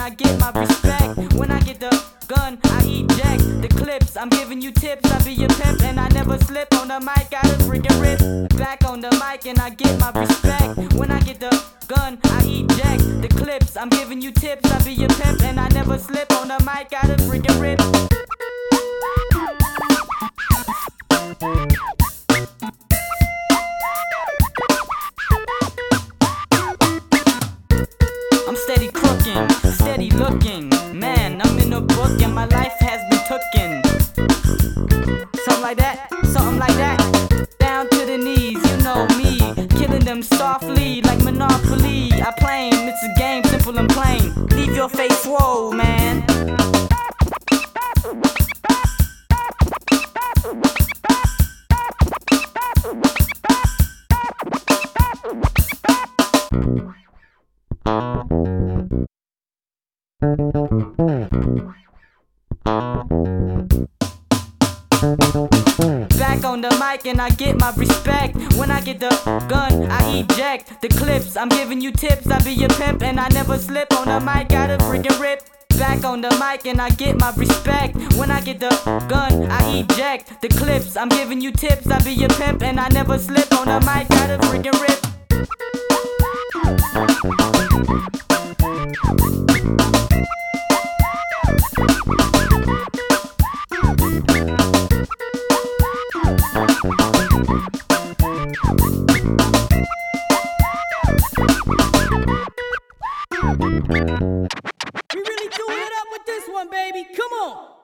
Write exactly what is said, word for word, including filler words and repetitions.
I get my respect. When I get the gun, I eject the clips. I'm giving you tips, I be your pimp, and I never slip on the mic. I done freaking rip back on the mic, and I get my respect. When I get the gun, I eject the clips. I'm giving you tips, I be your pimp, and I never slip on the mic. I done freaking rip. I'm steady crooking, steady looking. Man, I'm in a book and my life has been tooken. Something like that, something like that. Down to the knees, you know me. Killing them softly like Monopoly. I play 'em, it's a game, simple and plain. Leave your face swole, man. Back on the mic and I get my respect. When I get the gun, I eject the clips. I'm giving you tips, I be your pimp, and I never slip on the mic. Gotta freaking rip. Back on the mic and I get my respect. When I get the gun, I eject the clips. I'm giving you tips, I be your pimp, and I never slip on the mic. Gotta freaking rip. We really doing it up with this one, baby. Come on.